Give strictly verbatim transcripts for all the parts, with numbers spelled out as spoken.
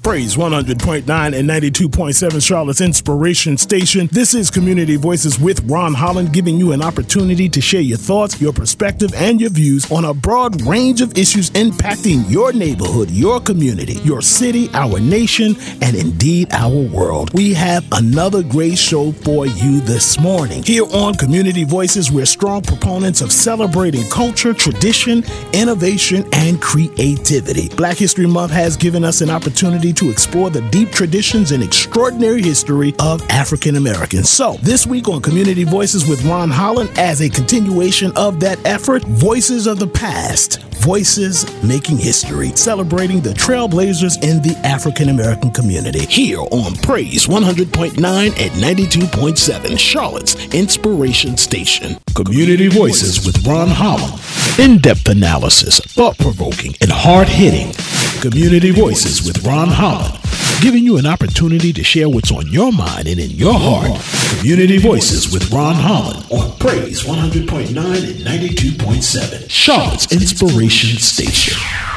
Praise one hundred point nine and ninety-two point seven Charlotte's Inspiration Station. This is Community Voices with Ron Holland, giving you an opportunity to share your thoughts, your perspective, and your views on a broad range of issues impacting your neighborhood, your community, your city, our nation, and indeed our world. We have another great show for you this morning. Here on Community Voices, we're strong proponents of celebrating culture, tradition, innovation, and creativity. Black History Month has given us an opportunity to explore the deep traditions and extraordinary history of African Americans. So, this week on Community Voices with Ron Holland, as a continuation of that effort, Voices of the Past, Voices Making History, celebrating the trailblazers in the African American community. Here on Praise one hundred point nine and ninety-two point seven, Charlotte's Inspiration Station. Community Voices with Ron Holland. In-depth analysis, thought-provoking, and hard-hitting. Community Voices with Ron Holland, giving you an opportunity to share what's on your mind and in your heart. Community Voices with Ron Holland on Praise one hundred point nine and ninety-two point seven, Charlotte's Inspiration Station.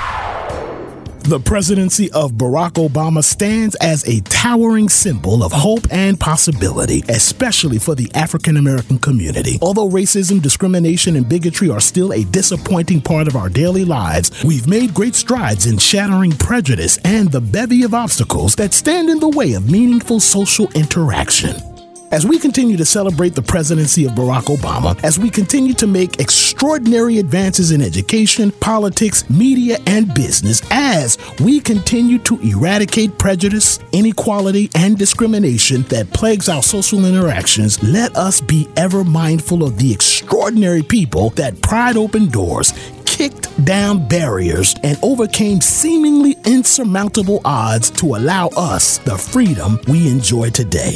The presidency of Barack Obama stands as a towering symbol of hope and possibility, especially for the African American community. Although racism, discrimination, and bigotry are still a disappointing part of our daily lives, we've made great strides in shattering prejudice and the bevy of obstacles that stand in the way of meaningful social interaction. As we continue to celebrate the presidency of Barack Obama, as we continue to make extraordinary advances in education, politics, media, and business, as we continue to eradicate prejudice, inequality, and discrimination that plagues our social interactions, let us be ever mindful of the extraordinary people that pried open doors, kicked down barriers, and overcame seemingly insurmountable odds to allow us the freedom we enjoy today.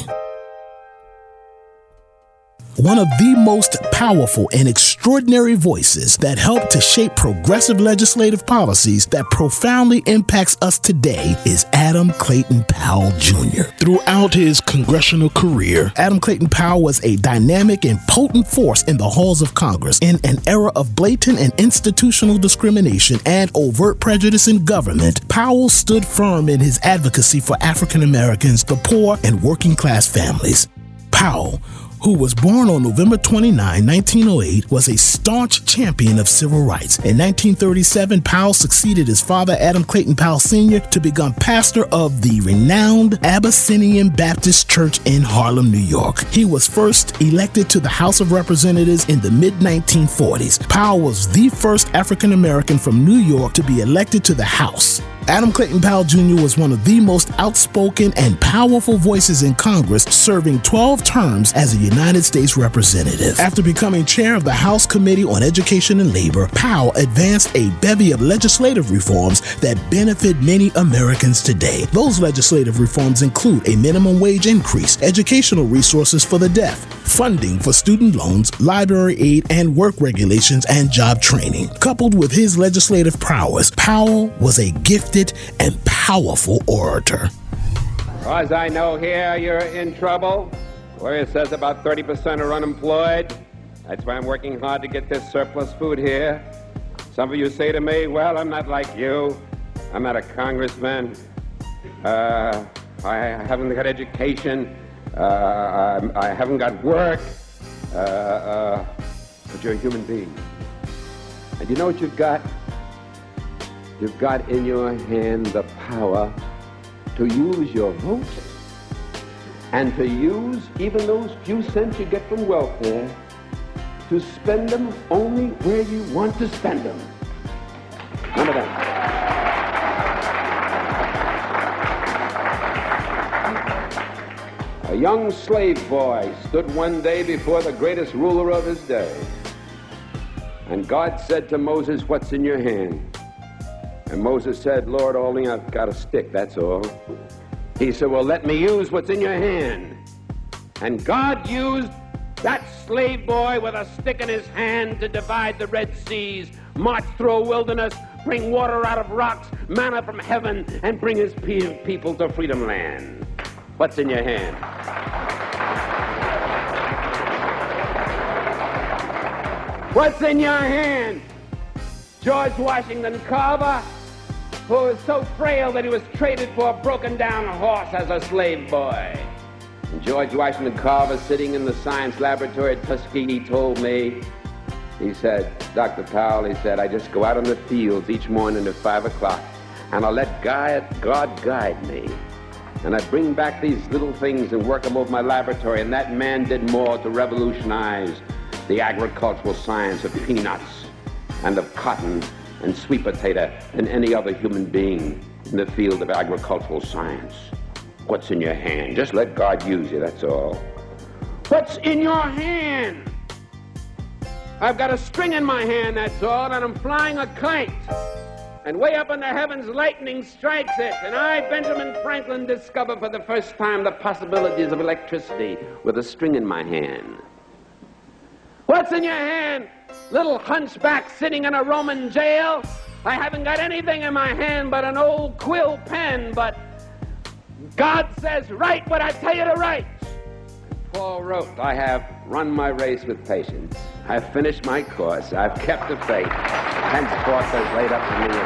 One of the most powerful and extraordinary voices that help to shape progressive legislative policies that profoundly impacts us today is Adam Clayton Powell Junior Throughout his congressional career, Adam Clayton Powell was a dynamic and potent force in the halls of Congress. In an era of blatant and institutional discrimination and overt prejudice in government, Powell stood firm in his advocacy for African Americans, the poor, and working class families. Powell, who was born on November twenty-ninth, nineteen oh eight, was a staunch champion of civil rights. In nineteen thirty-seven, Powell succeeded his father, Adam Clayton Powell Senior, to become pastor of the renowned Abyssinian Baptist Church in Harlem, New York. He was first elected to the House of Representatives in the mid nineteen forties. Powell was the first African American from New York to be elected to the House. Adam Clayton Powell Junior was one of the most outspoken and powerful voices in Congress, serving twelve terms as a United States representative. After becoming chair of the House Committee on Education and Labor, Powell advanced a bevy of legislative reforms that benefit many Americans today. Those legislative reforms include a minimum wage increase, educational resources for the deaf, funding for student loans, library aid, and work regulations and job training. Coupled with his legislative prowess, Powell was a gifted and powerful orator. As far as I know here, you're in trouble. Where it says about thirty percent are unemployed. That's why I'm working hard to get this surplus food here. Some of you say to me, well, I'm not like you. I'm not a congressman. Uh, I haven't got education. Uh, I, I haven't got work. Uh, uh, but you're a human being. And you know what you've got? You've got in your hand the power to use your vote and to use even those few cents you get from welfare to spend them only where you want to spend them. Remember that. A young slave boy stood one day before the greatest ruler of his day. And God said to Moses, "What's in your hand?" And Moses said, "Lord, only I've got a stick, that's all." He said, "Well, let me use what's in your hand." And God used that slave boy with a stick in his hand to divide the Red Seas, march through a wilderness, bring water out of rocks, manna from heaven, and bring his people to freedom land. What's in your hand? What's in your hand? George Washington Carver who was so frail that he was traded for a broken-down horse as a slave boy. And George Washington Carver, sitting in the science laboratory at Tuskegee, told me, he said, Doctor Powell, he said, I just go out in the fields each morning at five o'clock, and I'll let God, God guide me. And I bring back these little things and work them over my laboratory, and that man did more to revolutionize the agricultural science of peanuts and of cotton and sweet potato than any other human being in the field of agricultural science. What's in your hand? Just let God use you, that's all. What's in your hand? I've got a string in my hand, that's all, and I'm flying a kite. And way up in the heavens, lightning strikes it. And I, Benjamin Franklin, discover for the first time the possibilities of electricity with a string in my hand. What's in your hand? Little hunchback sitting in a Roman jail? I haven't got anything in my hand but an old quill pen, but God says, write what I tell you to write. Paul wrote, I have run my race with patience. I've finished my course. I've kept the faith. Henceforth there's laid up to me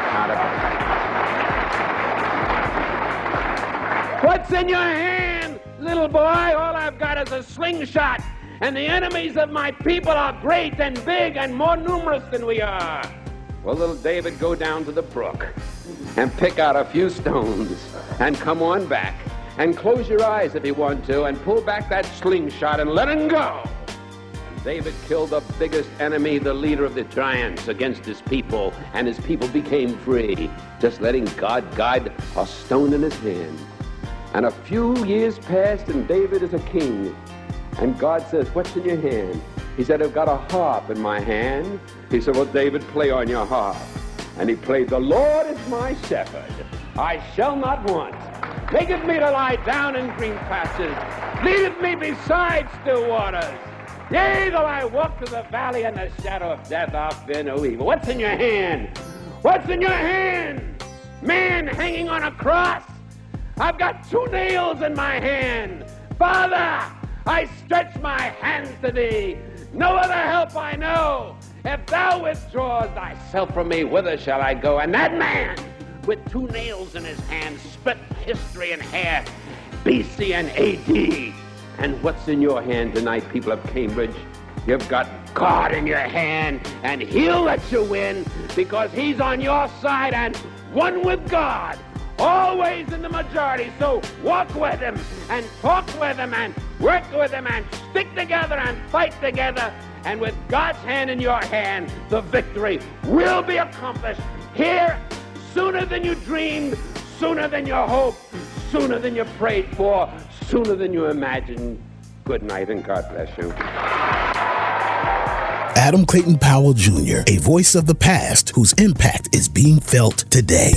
accountability. What's in your hand, little boy? All I've got is a slingshot, and the enemies of my people are great and big and more numerous than we are. Well, little David, go down to the brook and pick out a few stones and come on back and close your eyes if you want to and pull back that slingshot and let him go. David killed the biggest enemy, the leader of the giants, against his people, and his people became free, just letting God guide a stone in his hand. And a few years passed, and David is a king. And God says, what's in your hand? He said, I've got a harp in my hand. He said, well, David, play on your harp. And he played, the Lord is my shepherd. I shall not want. Maketh me to lie down in green pastures. Leadeth me beside still waters. Yea, though I walk through the valley and the shadow of death, I'll fear no evil. What's in your hand? What's in your hand? Man hanging on a cross. I've got two nails in my hand. Father, I stretch my hands to thee. No other help I know. If thou withdraws thyself from me, whither shall I go? And that man, with two nails in his hand, split history in half, B C and A D. And what's in your hand tonight, people of Cambridge? You've got God in your hand, and he'll let you win because he's on your side and one with God, always in the majority. So walk with him and talk with him and work with him and stick together and fight together. And with God's hand in your hand, the victory will be accomplished here sooner than you dreamed, sooner than you hoped, sooner than you prayed for, sooner than you imagined. Good night and God bless you. Adam Clayton Powell Junior, a voice of the past whose impact is being felt today.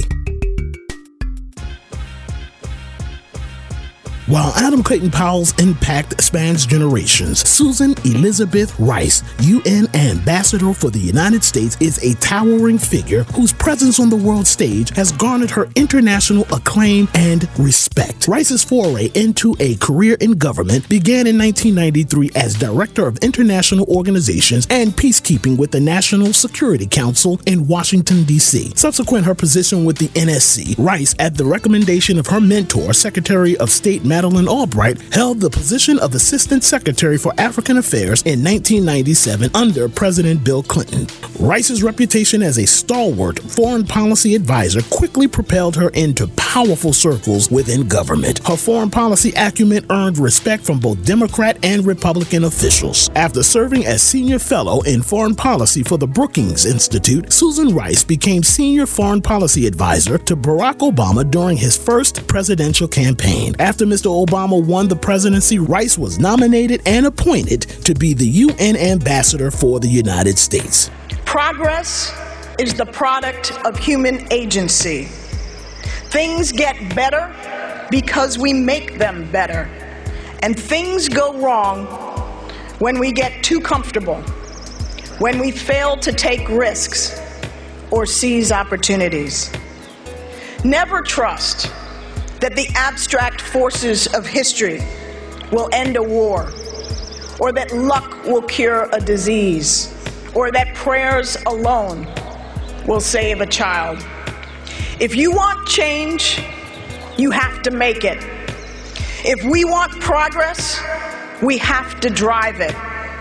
While Adam Clayton Powell's impact spans generations, Susan Elizabeth Rice, U N Ambassador for the United States, is a towering figure whose presence on the world stage has garnered her international acclaim and respect. Rice's foray into a career in government began in nineteen ninety-three as Director of International Organizations and Peacekeeping with the National Security Council in Washington, D C. Subsequent her position with the N S C, Rice, at the recommendation of her mentor, Secretary of State Madeleine Albright, held the position of Assistant Secretary for African Affairs in nineteen ninety-seven under President Bill Clinton. Rice's reputation as a stalwart foreign policy advisor quickly propelled her into powerful circles within government. Her foreign policy acumen earned respect from both Democrat and Republican officials. After serving as Senior Fellow in Foreign Policy for the Brookings Institute, Susan Rice became Senior Foreign Policy Advisor to Barack Obama during his first presidential campaign. After Mister Obama won the presidency, Rice was nominated and appointed to be the U N Ambassador for the United States. Progress is the product of human agency. Things get better because we make them better. And things go wrong when we get too comfortable, when we fail to take risks or seize opportunities. Never trust that the abstract forces of history will end a war, or that luck will cure a disease, or that prayers alone will save a child. If you want change, you have to make it. If we want progress, we have to drive it.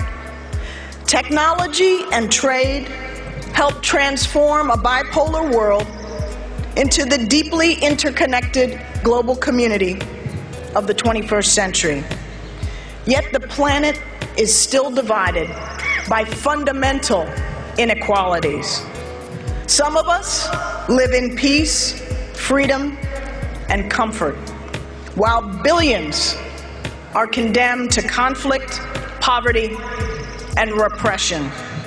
Technology and trade help transform a bipolar world into the deeply interconnected global community of the twenty-first century. Yet the planet is still divided by fundamental inequalities. Some of us live in peace, freedom, and comfort, while billions are condemned to conflict, poverty, and repression.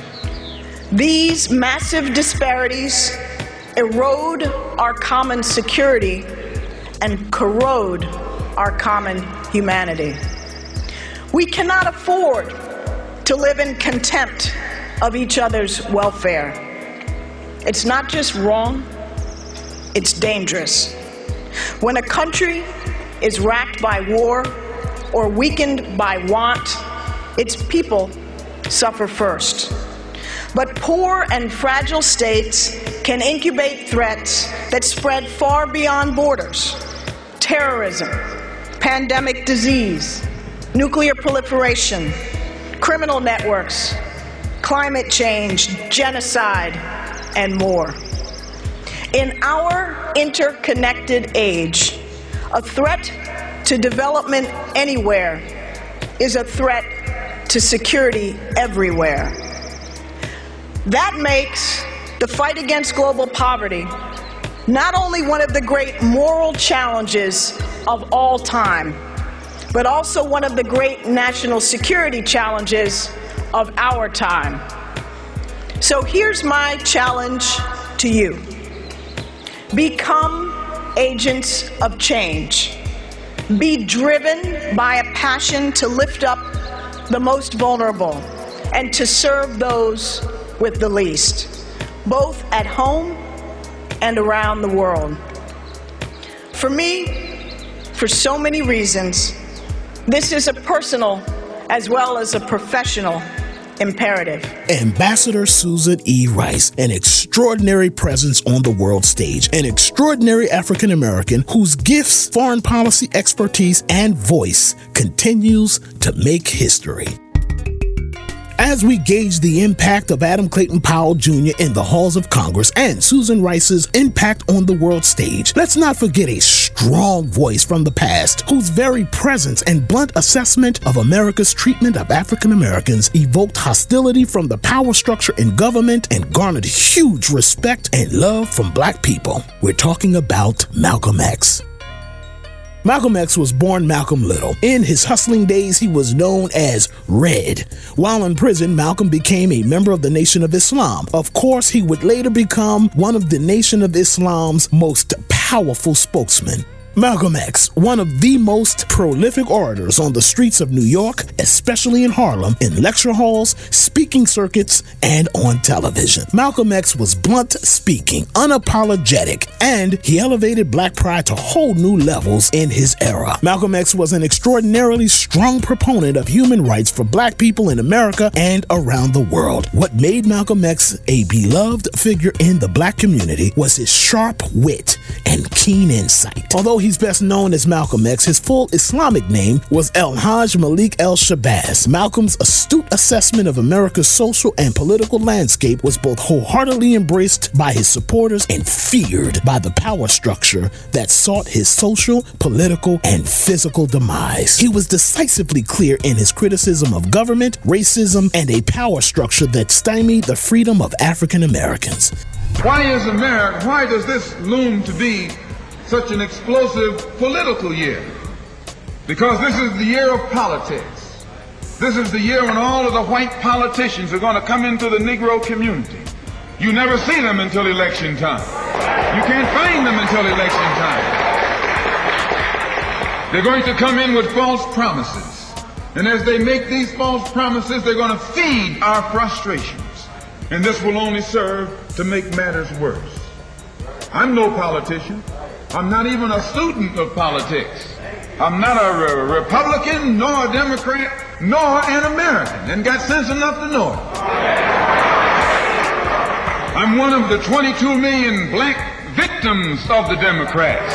These massive disparities erode our common security and corrode our common humanity. We cannot afford to live in contempt of each other's welfare. It's not just wrong, it's dangerous. When a country is racked by war or weakened by want, its people suffer first. But poor and fragile states can incubate threats that spread far beyond borders. Terrorism, pandemic disease, nuclear proliferation, criminal networks, climate change, genocide, and more. In our interconnected age, a threat to development anywhere is a threat to security everywhere. That makes the fight against global poverty not only one of the great moral challenges of all time, but also one of the great national security challenges of our time. So here's my challenge to you. Become agents of change. Be driven by a passion to lift up the most vulnerable and to serve those with the least, both at home and around the world. For me, for so many reasons, this is a personal as well as a professional imperative. Ambassador Susan E. Rice, an extraordinary presence on the world stage, an extraordinary African American whose gifts, foreign policy expertise, and voice continues to make history. As we gauge the impact of Adam Clayton Powell Junior in the halls of Congress and Susan Rice's impact on the world stage, let's not forget a strong voice from the past whose very presence and blunt assessment of America's treatment of African Americans evoked hostility from the power structure in government and garnered huge respect and love from Black people. We're talking about Malcolm X. Malcolm X was born Malcolm Little. In his hustling days, he was known as Red. While in prison, Malcolm became a member of the Nation of Islam. Of course, he would later become one of the Nation of Islam's most powerful spokesmen. Malcolm X, one of the most prolific orators on the streets of New York, especially in Harlem, in lecture halls, speaking circuits, and on television. Malcolm X was blunt speaking, unapologetic, and he elevated Black pride to whole new levels in his era. Malcolm X was an extraordinarily strong proponent of human rights for Black people in America and around the world. What made Malcolm X a beloved figure in the Black community was his sharp wit and keen insight. Although he's best known as Malcolm X, his full Islamic name was El-Hajj Malik El-Shabazz. Malcolm's astute assessment of America's social and political landscape was both wholeheartedly embraced by his supporters and feared by the power structure that sought his social, political, and physical demise. He was decisively clear in his criticism of government, racism, and a power structure that stymied the freedom of African Americans. Why is America, why does this loom to be such an explosive political year? Because this is the year of politics. This is the year when all of the white politicians are going to come into the Negro community. You never see them until election time. You can't find them until election time. They're going to come in with false promises. And as they make these false promises, they're going to feed our frustrations. And this will only serve to make matters worse. I'm no politician. I'm not even a student of politics. I'm not a re- Republican, nor a Democrat, nor an American, and got sense enough to know it. I'm one of the twenty-two million black victims of the Democrats.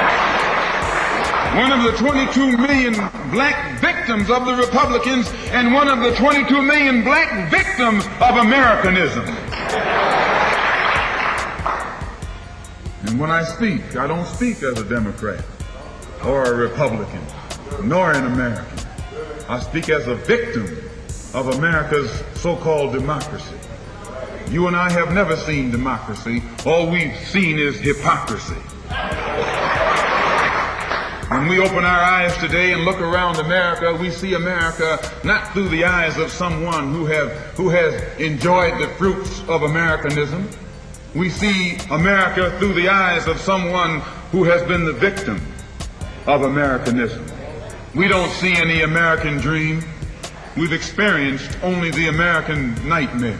One of the twenty-two million black victims of the Republicans, and one of the twenty-two million black victims of Americanism. And when I speak, I don't speak as a Democrat or a Republican, nor an American. I speak as a victim of America's so-called democracy. You and I have never seen democracy. All we've seen is hypocrisy. When we open our eyes today and look around America, we see America not through the eyes of someone who have who has enjoyed the fruits of Americanism. We see America through the eyes of someone who has been the victim of Americanism. We don't see any American dream. We've experienced only the American nightmare.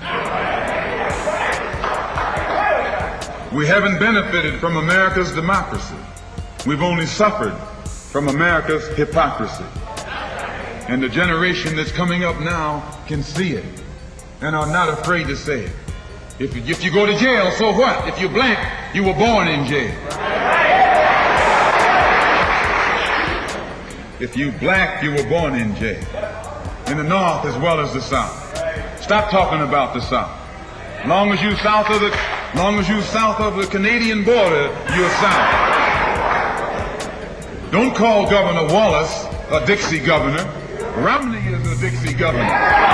We haven't benefited from America's democracy. We've only suffered from America's hypocrisy. And the generation that's coming up now can see it and are not afraid to say it. If, if you go to jail, so what? If you're black, you were born in jail. If you black, you were born in jail. In the North as well as the South. Stop talking about the South. Long as you south of the, long as you south of the Canadian border, you're South. Don't call Governor Wallace a Dixie governor. Romney is a Dixie governor.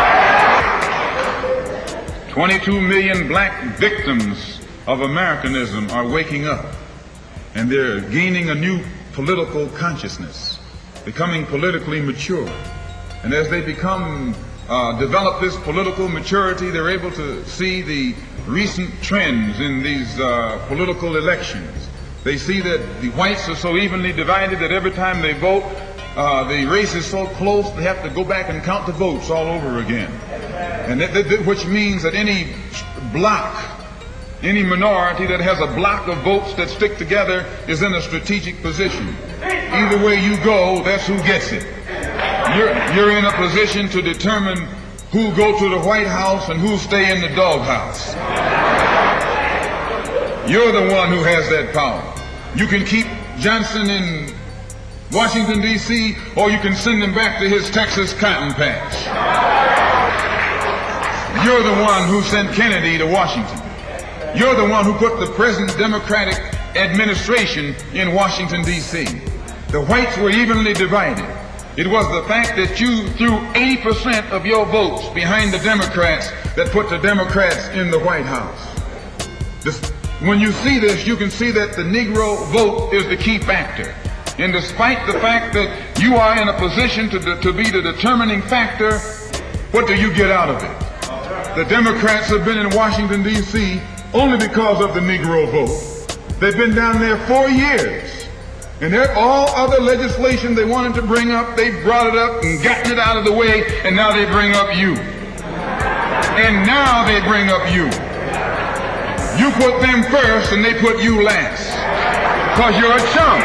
twenty-two million black victims of Americanism are waking up, and they're gaining a new political consciousness, becoming politically mature. And as they become, uh, develop this political maturity, they're able to see the recent trends in these uh, political elections. They see that the whites are so evenly divided that every time they vote, uh, the race is so close they have to go back and count the votes all over again. And that, that, which means that any block, any minority that has a block of votes that stick together is in a strategic position. Either way you go, that's who gets it. You're, you're in a position to determine who go to the White House and who stay in the doghouse. You're the one who has that power. You can keep Johnson in Washington, D C, or you can send him back to his Texas cotton patch. You're the one who sent Kennedy to Washington. You're the one who put the present Democratic administration in Washington, D C. The whites were evenly divided. It was the fact that you threw eighty percent of your votes behind the Democrats that put the Democrats in the White House. This, When you see this, you can see that the Negro vote is the key factor. And despite the fact that you are in a position to, to be the determining factor, what do you get out of it? The Democrats have been in Washington, D C only because of the Negro vote. They've been down there four years. And all other legislation they wanted to bring up, they brought it up and gotten it out of the way, and now they bring up you. And now they bring up you. You put them first and they put you last. Because you're a chump.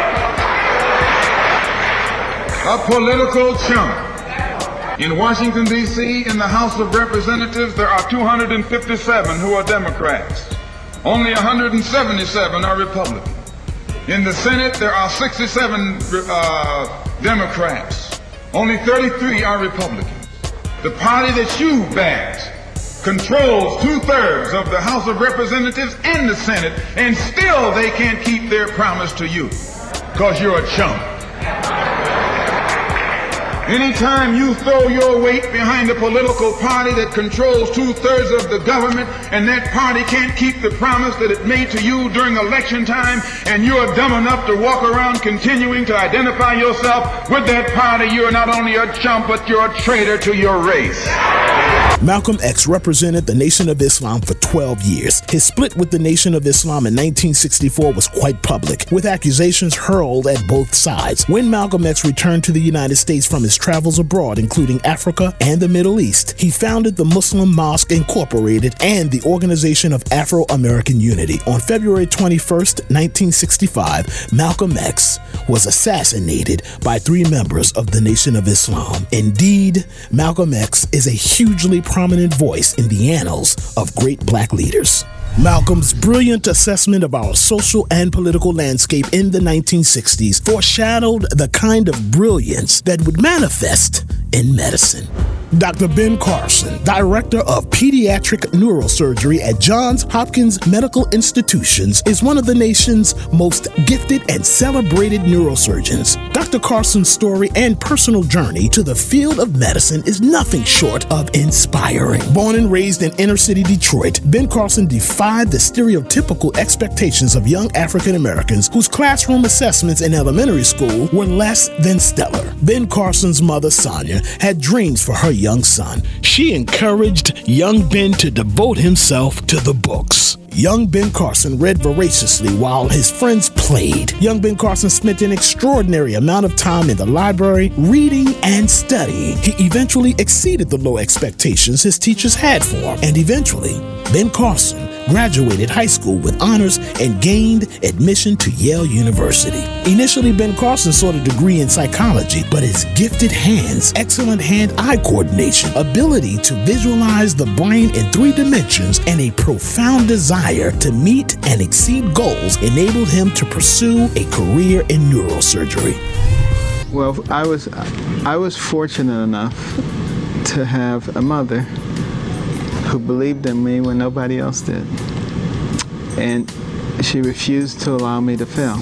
A political chump. In Washington, D C, in the House of Representatives, there are two hundred fifty-seven who are Democrats. Only one hundred seventy-seven are Republicans. In the Senate, there are sixty-seven uh, Democrats. Only thirty-three are Republicans. The party that you backed controls two-thirds of the House of Representatives and the Senate, and still they can't keep their promise to you, because you're a chump. Anytime you throw your weight behind a political party that controls two-thirds of the government, and that party can't keep the promise that it made to you during election time, and you're dumb enough to walk around continuing to identify yourself with that party, you're not only a chump, but you're a traitor to your race. Malcolm X represented the Nation of Islam for twelve years. His split with the Nation of Islam in nineteen sixty-four was quite public, with accusations hurled at both sides. When Malcolm X returned to the United States from his travels abroad, including Africa and the Middle East, he founded the Muslim Mosque Incorporated and the Organization of Afro-American Unity. On February twenty-first, nineteen sixty-five, Malcolm X was assassinated by three members of the Nation of Islam. Indeed, Malcolm X is a hugely prominent voice in the annals of great black leaders. Malcolm's brilliant assessment of our social and political landscape in the nineteen sixties foreshadowed the kind of brilliance that would manifest in medicine. Doctor Ben Carson, Director of Pediatric Neurosurgery at Johns Hopkins Medical Institutions, is one of the nation's most gifted and celebrated neurosurgeons. Doctor Carson's story and personal journey to the field of medicine is nothing short of inspiring. Born and raised in inner-city Detroit, Ben Carson defied the stereotypical expectations of young African Americans whose classroom assessments in elementary school were less than stellar. Ben Carson's mother, Sonia, had dreams for her young son. She encouraged young Ben to devote himself to the books. Young Ben Carson read voraciously while his friends played. Young Ben Carson spent an extraordinary amount of time in the library reading and studying. He eventually exceeded the low expectations his teachers had for him, and eventually, Ben Carson graduated high school with honors and gained admission to Yale University. Initially, Ben Carson sought a degree in psychology, but his gifted hands, excellent hand-eye coordination, ability to visualize the brain in three dimensions, and a profound desire to meet and exceed goals enabled him to pursue a career in neurosurgery. Well, I was I was fortunate enough to have a mother who believed in me when nobody else did. And she refused to allow me to fail.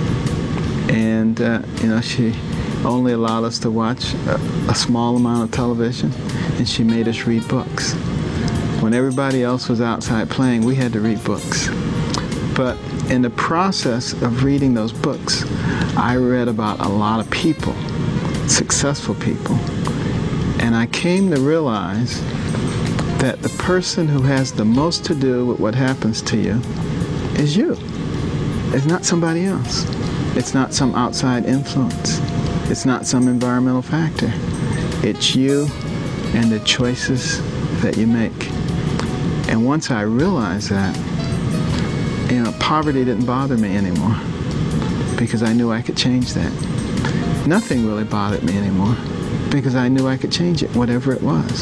And, uh, you know, she only allowed us to watch a, a small amount of television, and she made us read books. When everybody else was outside playing, we had to read books. But in the process of reading those books, I read about a lot of people, successful people. And I came to realize that the person who has the most to do with what happens to you is you. It's not somebody else. It's not some outside influence. It's not some environmental factor. It's you and the choices that you make. And once I realized that, you know, poverty didn't bother me anymore because I knew I could change that. Nothing really bothered me anymore because I knew I could change it, whatever it was.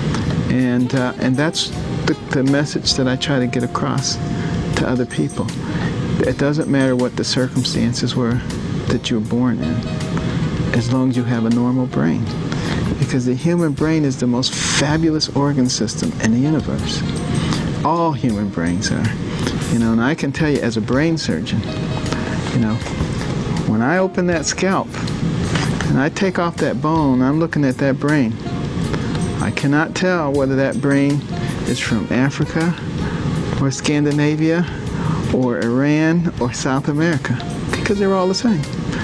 And uh, and that's the, the message that I try to get across to other people. It doesn't matter what the circumstances were that you were born in, as long as you have a normal brain. Because the human brain is the most fabulous organ system in the universe. All human brains are. You know, and I can tell you as a brain surgeon, you know, when I open that scalp and I take off that bone, I'm looking at that brain. I cannot tell whether that brain is from Africa or Scandinavia or Iran or South America, because they're all the same.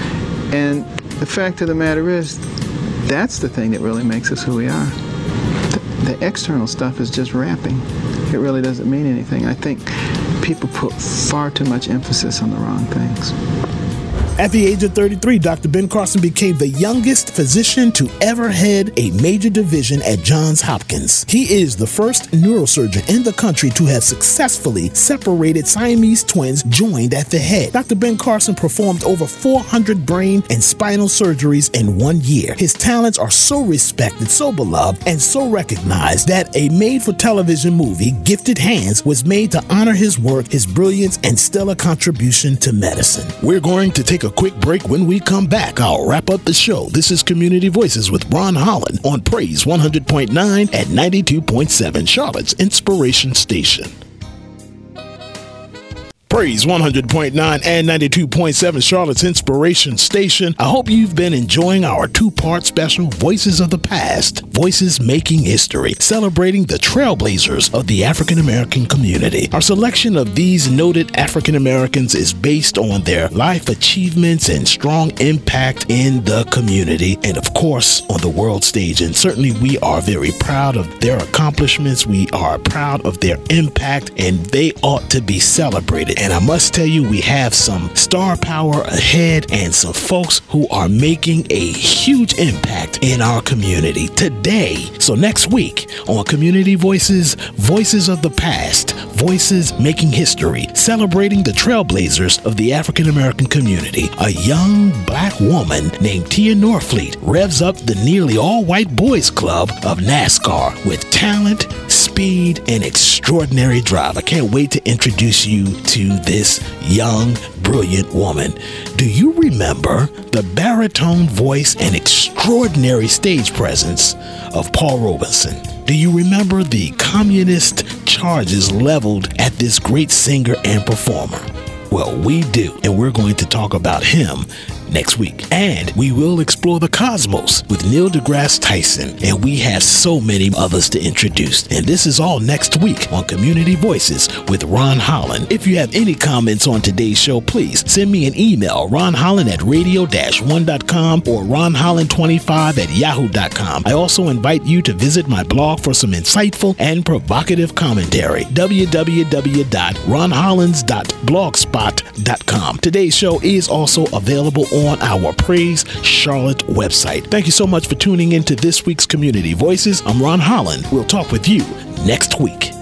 And the fact of the matter is, that's the thing that really makes us who we are. The, the external stuff is just wrapping. It really doesn't mean anything. I think people put far too much emphasis on the wrong things. At the age of thirty-three, Doctor Ben Carson became the youngest physician to ever head a major division at Johns Hopkins. He is the first neurosurgeon in the country to have successfully separated Siamese twins joined at the head. Doctor Ben Carson performed over four hundred brain and spinal surgeries in one year. His talents are so respected, so beloved, and so recognized that a made-for-television movie, Gifted Hands, was made to honor his work, his brilliance, and stellar contribution to medicine. We're going to take a quick break. When we come back, I'll wrap up the show. This is Community Voices with Ron Holland on Praise one hundred point nine at ninety-two point seven, Charlotte's Inspiration Station. Praise one hundred point nine and ninety-two point seven, Charlotte's Inspiration Station. I hope you've been enjoying our two-part special, Voices of the Past, Voices Making History, celebrating the trailblazers of the African American community. Our selection of these noted African Americans is based on their life achievements and strong impact in the community, and of course, on the world stage. And certainly we are very proud of their accomplishments. We are proud of their impact, and they ought to be celebrated. And I must tell you, we have some star power ahead and some folks who are making a huge impact in our community today. So next week on Community Voices, Voices of the Past, Voices Making History, celebrating the trailblazers of the African American community, a young black woman named Tia Norfleet revs up the nearly all-white boys club of NASCAR with talent, speed, and extraordinary drive. I can't wait to introduce you to this young, brilliant woman. Do you remember the baritone voice and extraordinary stage presence of Paul Robeson? Do you remember the communist charges leveled at this great singer and performer? Well, we do, and we're going to talk about him next week. And we will explore the cosmos with Neil deGrasse Tyson, and we have so many others to introduce. And this is all next week on Community Voices with Ron Holland. If you have any comments on today's show, please send me an email, ron holland at radio dash one dot com or ron holland twenty-five at yahoo dot com. I also invite you to visit my blog for some insightful and provocative commentary, w w w dot ron hollands dot blogspot dot com. Today's show is also available on on our Praise Charlotte website. Thank you so much for tuning in to this week's Community Voices. I'm Ron Holland. We'll talk with you next week.